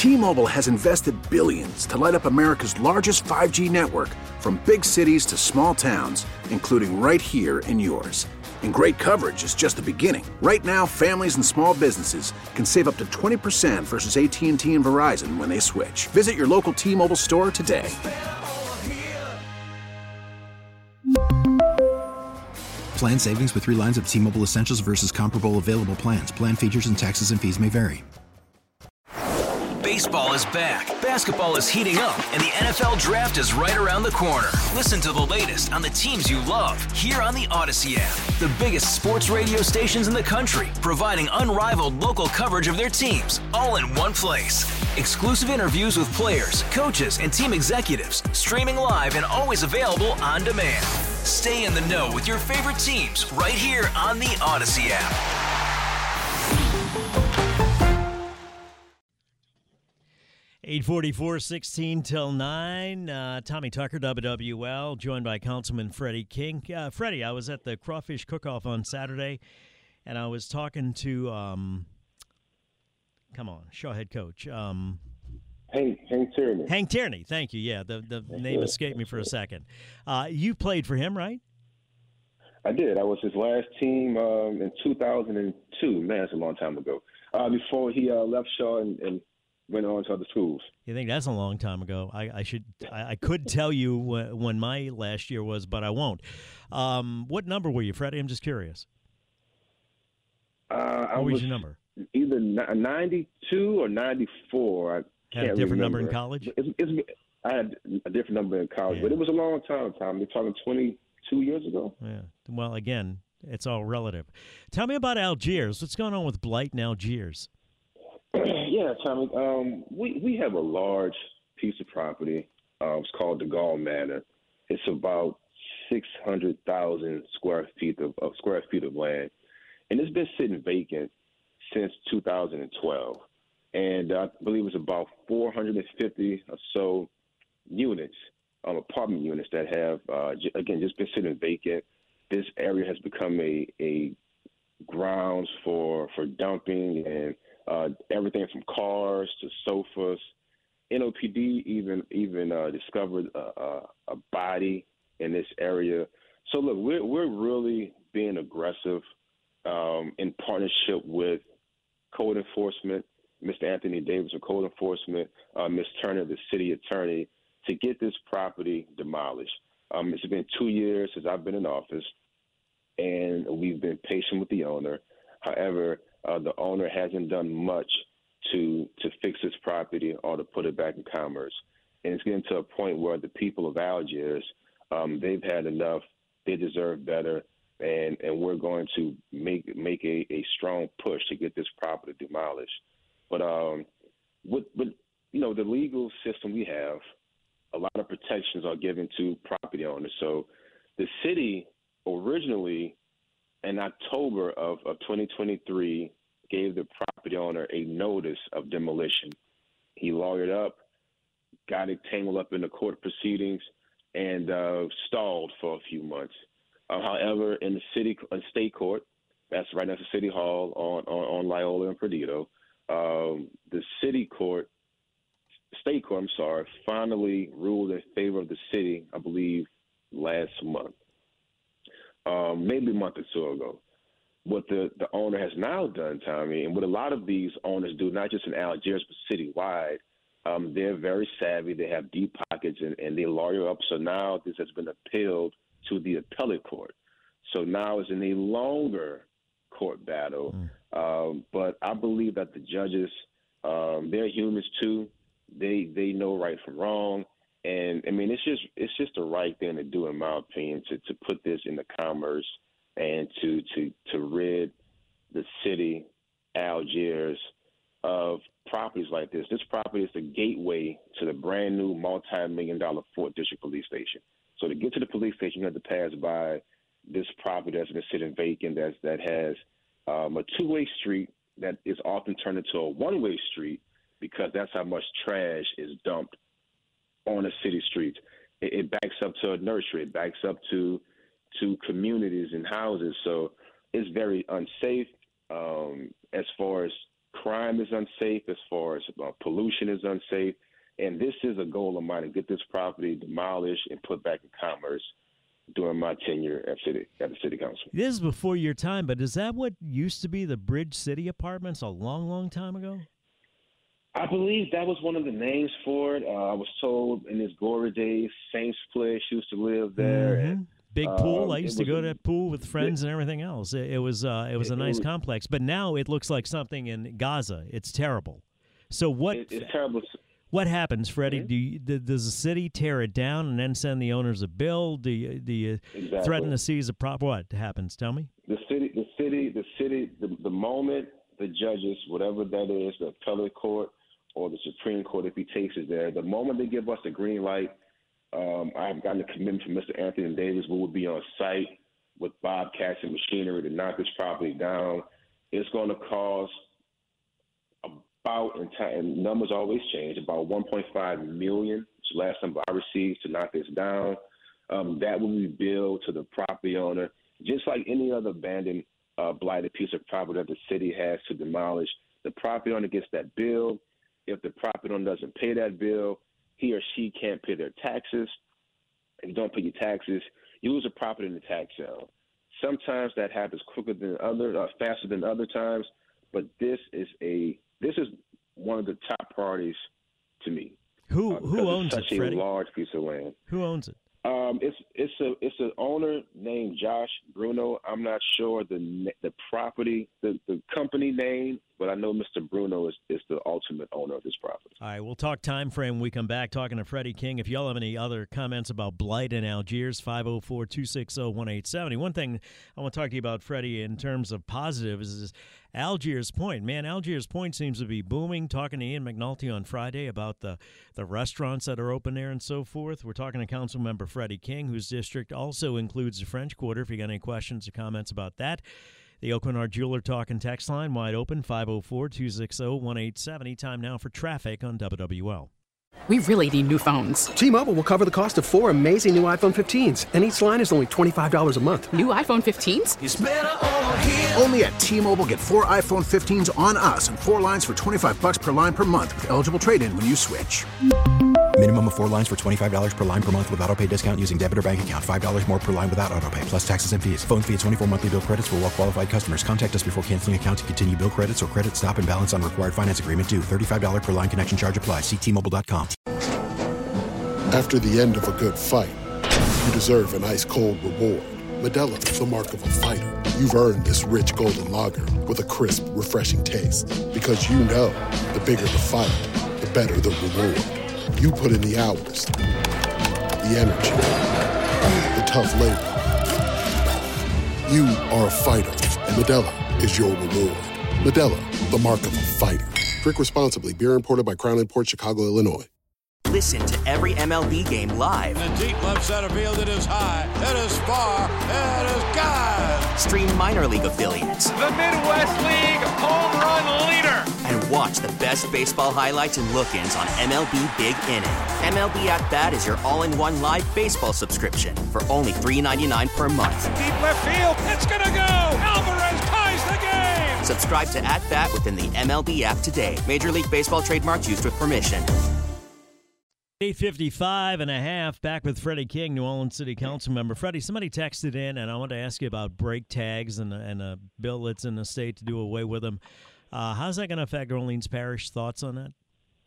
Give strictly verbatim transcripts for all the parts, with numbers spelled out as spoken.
T-Mobile has invested billions to light up America's largest five G network, from big cities to small towns, including right here in yours. And great coverage is just the beginning. Right now, families and small businesses can save up to twenty percent versus A T and T and Verizon when they switch. Visit your local T-Mobile store today. Plan savings with three lines of T-Mobile Essentials versus comparable available plans. Plan features and taxes and fees may vary. Baseball is back, basketball is heating up, and the N F L Draft is right around the corner. Listen to the latest on the teams you love here on the Odyssey app. The biggest sports radio stations in the country, providing unrivaled local coverage of their teams, all in one place. Exclusive interviews with players, coaches, and team executives, streaming live and always available on demand. Stay in the know with your favorite teams right here on the Odyssey app. eight forty-four, sixteen till nine. Uh, Tommy Tucker, W W L, joined by Councilman Freddie King. Uh, Freddie, I was at the Crawfish Cook-Off on Saturday, and I was talking to, um, come on, Shaw head coach. Um, Hank, Hank Tierney. Hank Tierney, thank you. Yeah, the, the That's name good. escaped me That's for a good. second. Uh, you played for him, right? I did. I was his last team um, in two thousand two. Man, that's a long time ago. Uh, before he uh, left Shaw and, and went on to other schools. You think that's a long time ago? I, I should, I, I could tell you wh- when my last year was, but I won't. Um, what number were you, Freddie? I'm just curious. Uh, I What was, was your number? either ninety-two or ninety-four. I Had can't a different remember. number in college? It's, it's, I had a different number in college, Yeah. but it was a long time, Tom. We're talking twenty-two years ago. Yeah. Well, again, it's all relative. Tell me about Algiers. What's going on with blight in Algiers? Yeah, Tommy. Um, we we have a large piece of property. Uh, it's called the Gall Manor. It's about six hundred thousand square feet of, of square feet of land, and it's been sitting vacant since two thousand twelve. And I believe it's about four hundred fifty or so units, um, apartment units that have uh, j- again just been sitting vacant. This area has become a a grounds for for dumping and uh, everything from cars to sofas. N O P D even even uh, discovered a, a, a body in this area. So look, we're we're really being aggressive um, in partnership with code enforcement, Mister Anthony Davis of code enforcement, uh, Miz Turner, the city attorney, to get this property demolished. Um, it's been two years since I've been in office, and we've been patient with the owner. However, uh, the owner hasn't done much to to fix this property or to put it back in commerce. And it's getting to a point where the people of Algiers, um, they've had enough. They deserve better, and, and we're going to make make a, a strong push to get this property demolished. But um, with, with you know the legal system we have, a lot of protections are given to property owners. So the city originally, in October of, of twenty twenty-three, gave the property owner a notice of demolition. He lawyered up, got it tangled up in the court proceedings, and uh, stalled for a few months. Uh, however, in the city uh, state court, that's right next to City Hall on, on, on Loyola and Perdido, um, the city court, state court, I'm sorry, finally ruled in favor of the city, I believe, last month. Um, maybe a month or two ago. What the, the owner has now done, Tommy, and what a lot of these owners do, not just in Algiers but citywide, um, they're very savvy. They have deep pockets, and, and they lawyer up. So now this has been appealed to the appellate court. So now it's in a longer court battle. Mm. Um, but I believe that the judges, um, they're humans too. They they know right from wrong. And I mean, it's just it's just the right thing to do, in my opinion, to, to put this into commerce and to, to to rid the city, Algiers, of properties like this. This property is the gateway to the brand new multi-million dollar Fort District Police Station. So to get to the police station, you have to pass by this property that's been sitting vacant, that's, that has um, a two-way street that is often turned into a one-way street because that's how much trash is dumped on the city streets. It, it backs up to a nursery. It backs up to to communities and houses. So it's very unsafe um, as far as crime is unsafe, as far as uh, pollution is unsafe. And this is a goal of mine to get this property demolished and put back in commerce during my tenure at city at the city council. This is before your time, but is that what used to be the Bridge City Apartments a long, long time ago? I believe that was one of the names for it. Uh, I was told in his glory days, Saints Flesh used to live there. Mm-hmm. And, Big pool. um, I used it to go was- to that pool with friends and everything else. It, it was uh, it was a It- it nice was- complex, but now it looks like something in Gaza. It's terrible. So what It, it's terrible. what happens, Freddie? Mhm. Do you, th- does the city tear it down and then send the owners a bill? Do you, do you Exactly. threaten to seize a prop? What happens? Tell me. The city, the city, the city. The, the moment the judges, whatever that is, the appellate court or the Supreme Court, if he takes it there, the moment they give us the green light, um, I've gotten a commitment from Mister Anthony Davis. We will be on site with bobcats and machinery to knock this property down. It's going to cost about, and, t- and numbers always change, about one point five million dollars. It's the last number I received to knock this down. Um, that will be billed to the property owner, just like any other abandoned, uh, blighted piece of property that the city has to demolish. The property owner gets that bill. If the property owner doesn't pay that bill, he or she can't pay their taxes. If you don't pay your taxes, you lose a property in the tax sale. Sometimes that happens quicker than other, uh, faster than other times. But this is a this is one of the top priorities to me. Who uh, who because owns it's it, such Freddie? a large piece of land. Who owns it? Um, it's it's a it's an owner named Josh Bruno. I'm not sure the na- the property the, the company name, but I know Mister Bruno is, is the ultimate owner of this property. All right, we'll talk time frame when we come back talking to Freddie King. If y'all have any other comments about blight in Algiers, five oh four, two six oh, one eight seven oh. One thing I want to talk to you about, Freddie, in terms of positives is Algiers Point. Man, Algiers Point seems to be booming. Talking to Ian McNulty on Friday about the, the restaurants that are open there and so forth. We're talking to Councilmember Freddie King, whose district also includes the French Quarter. If you got any questions or comments about that, the Oak Menard Jeweler Talk and Text line wide open, five oh four, two six oh, one eight seven oh. Time now for traffic on W W L. We really need new phones. T-Mobile will cover the cost of four amazing new iPhone fifteens, and each line is only twenty-five dollars a month. New iPhone fifteens? Only at T-Mobile, get four iPhone fifteens on us and four lines for twenty-five bucks per line per month with eligible trade-in when you switch. Minimum of four lines for twenty-five dollars per line per month with autopay discount using debit or bank account. five dollars more per line without autopay, plus taxes and fees. Phone fee at twenty-four monthly bill credits for well-qualified customers. Contact us before canceling account to continue bill credits or credit stop and balance on required finance agreement due. thirty-five dollars per line connection charge applies. See T Mobile dot com. After the end of a good fight, you deserve an ice-cold reward. Modelo is the mark of a fighter. You've earned this rich golden lager with a crisp, refreshing taste. Because you know, the bigger the fight, the better the reward. You put in the hours, the energy, the tough labor. You are a fighter, and Modelo is your reward. Modelo, the mark of a fighter. Drink responsibly. Beer imported by Crown Imports, Chicago, Illinois. Listen to every M L B game live. In the deep left center field, it is high, it is far, it is God. Stream minor league affiliates. The Midwest League home run leader. And watch the best baseball highlights and look-ins on M L B Big Inning. M L B At Bat is your all-in-one live baseball subscription for only three dollars and ninety-nine cents per month. Deep left field, it's gonna go. Alvarez ties the game. Subscribe to At Bat within the M L B app today. Major League Baseball trademarks used with permission. eight fifty-five and a half, back with Freddie King, New Orleans City Council member. Freddie, somebody texted in, and I want to ask you about brake tags and, and a bill that's in the state to do away with them. Uh, how's that going to affect Orleans Parish? Thoughts on that?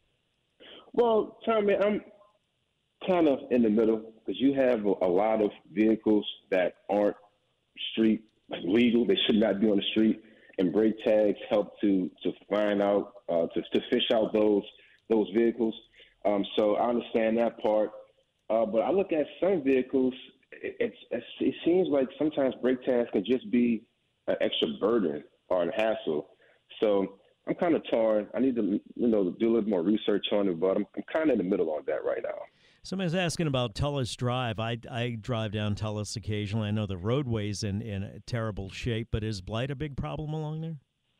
Well, Tommy, I'm kind of in the middle because you have a, a lot of vehicles that aren't street like legal. They should not be on the street, and brake tags help to to find out uh, to to fish out those those vehicles. Um, so I understand that part, uh, but I look at some vehicles. It, it's, it's, it seems like sometimes brake tags can just be an extra burden or a hassle. So I'm kind of torn. I need to, you know, do a little more research on it, but I'm, I'm kind of in the middle on that right now. Somebody's asking about Tullis Drive. I, I drive down Tullis occasionally. I know the roadway's in, in terrible shape, but is blight a big problem along there?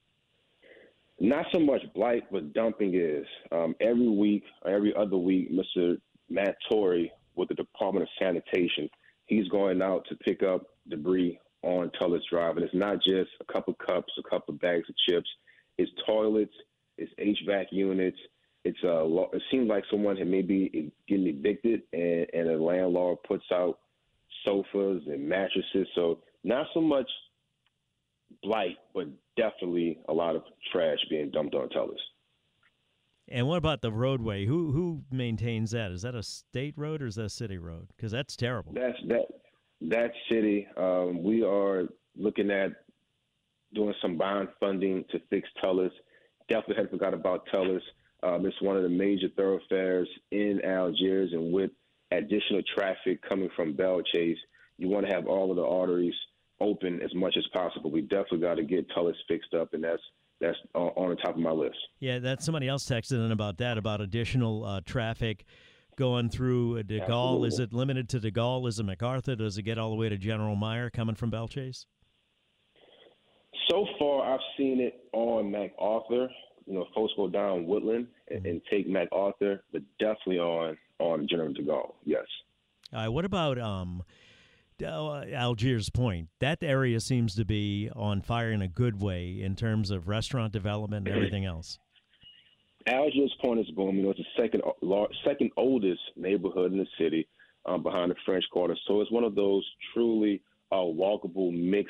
Not so much blight, but dumping is. Um, every week, or every other week, Mister Matt Torrey with the Department of Sanitation, he's going out to pick up debris on Tullis Drive. And it's not just a couple cups, a couple bags of chips. It's toilets, it's H V A C units. It's uh, it seems like someone had maybe getting evicted, and, and a landlord puts out sofas and mattresses. So not so much blight, but definitely a lot of trash being dumped on tellers. And what about the roadway? Who who maintains that? Is that a state road or is that a city road? Because that's terrible. That's that that's city. Um, we are looking at doing some bond funding to fix tellers. Definitely had forgot about tellers. Um, it's one of the major thoroughfares in Algiers, and with additional traffic coming from Belle Chase, you want to have all of the arteries open as much as possible. We definitely got to get tellers fixed up, and that's that's on the top of my list. Yeah, that's somebody else texted in about that, about additional uh, traffic going through De Gaulle. Absolutely. Is it limited to De Gaulle? Is it MacArthur? Does it get all the way to General Meyer coming from Belle Chase? So far, I've seen it on MacArthur. You know, folks go down Woodland and, mm-hmm. and take MacArthur, but definitely on, on General De Gaulle, yes. All right, what about um, uh, Algiers Point? That area seems to be on fire in a good way in terms of restaurant development and everything else. Algiers Point is booming. You know, it's the second second oldest neighborhood in the city, um, behind the French Quarter. So it's one of those truly uh, walkable mixed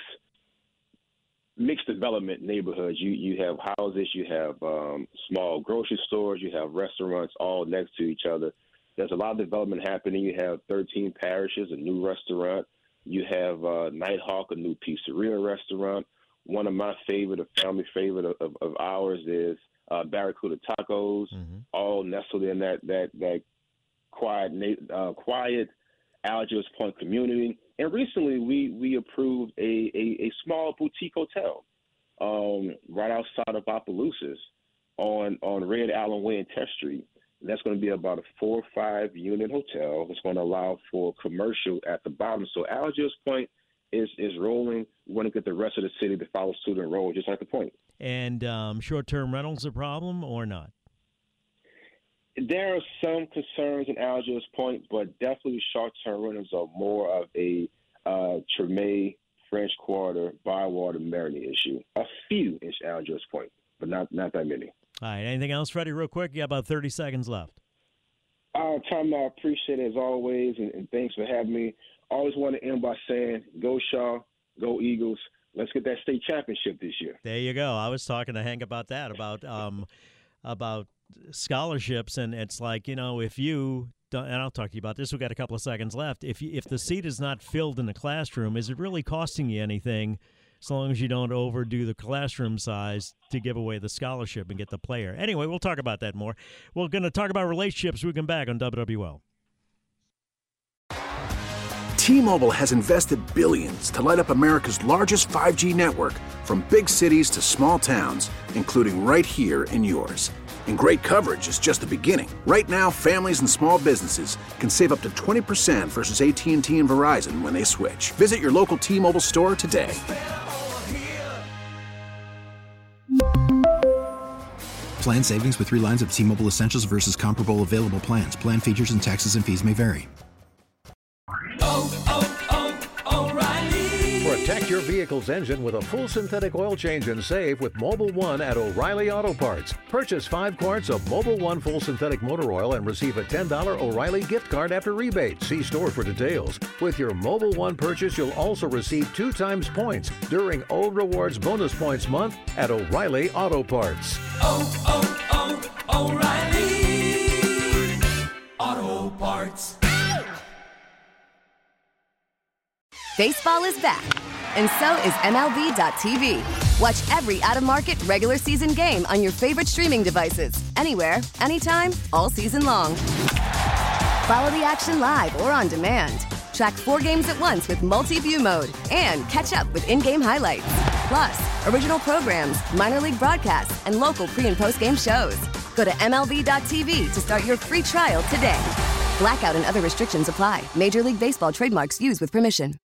mixed development neighborhoods. You you have houses, you have um, small grocery stores, you have restaurants all next to each other. There's a lot of development happening. You have thirteen parishes, a new restaurant. You have uh, Nighthawk, a new pizzeria restaurant. One of my favorite, a family favorite of, of, of ours is uh, Barracuda Tacos, mm-hmm. all nestled in that that that quiet uh, quiet Algiers Point community. And recently, we we approved a, a, a small boutique hotel um, right outside of Opelousas on on Red Allen Way and Test Street. And that's going to be about a four or five unit hotel. It's going to allow for commercial at the bottom. So Algiers Point is is rolling. We want to get the rest of the city to follow suit and roll just like the Point. And um, short-term rentals a problem or not? There are some concerns in Algiers Point, but definitely short-term rentals are more of a uh, Treme, French Quarter, Bywater, Marigny issue. A few in Algiers Point, but not not that many. All right. Anything else, Freddie, real quick? You got about thirty seconds left. Uh, Tom, I appreciate it as always, and, and thanks for having me. Always want to end by saying, go Shaw, go Eagles. Let's get that state championship this year. There you go. I was talking to Hank about that, about um, about scholarships, and it's like, you know, if you don't, and I'll talk to you about this, we've got a couple of seconds left. If you, if the seat is not filled in the classroom, is it really costing you anything as long as you don't overdo the classroom size to give away the scholarship and get the player? Anyway, we'll talk about that more. We're going to talk about relationships when we come back on W W L. T-Mobile has invested billions to light up America's largest five G network, from big cities to small towns, including right here in yours. And great coverage is just the beginning. Right now, families and small businesses can save up to twenty percent versus A T and T and Verizon when they switch. Visit your local T-Mobile store today. Plan savings with three lines of T-Mobile Essentials versus comparable available plans. Plan features and taxes and fees may vary. Protect your vehicle's engine with a full synthetic oil change and save with Mobil one at O'Reilly Auto Parts. Purchase five quarts of Mobil one full synthetic motor oil and receive a ten dollars O'Reilly gift card after rebate. See store for details. With your Mobil one purchase, you'll also receive two times points during O Rewards Bonus Points Month at O'Reilly Auto Parts. Oh, oh, oh, O'Reilly Auto Parts. Baseball is back, and so is M L B dot T V. Watch every out-of-market regular season game on your favorite streaming devices, anywhere, anytime, all season long. Follow the action live or on demand. Track four games at once with multi-view mode and catch up with in-game highlights. Plus, original programs, minor league broadcasts, and local pre- and post-game shows. Go to M L B dot T V to start your free trial today. Blackout and other restrictions apply. Major League Baseball trademarks used with permission.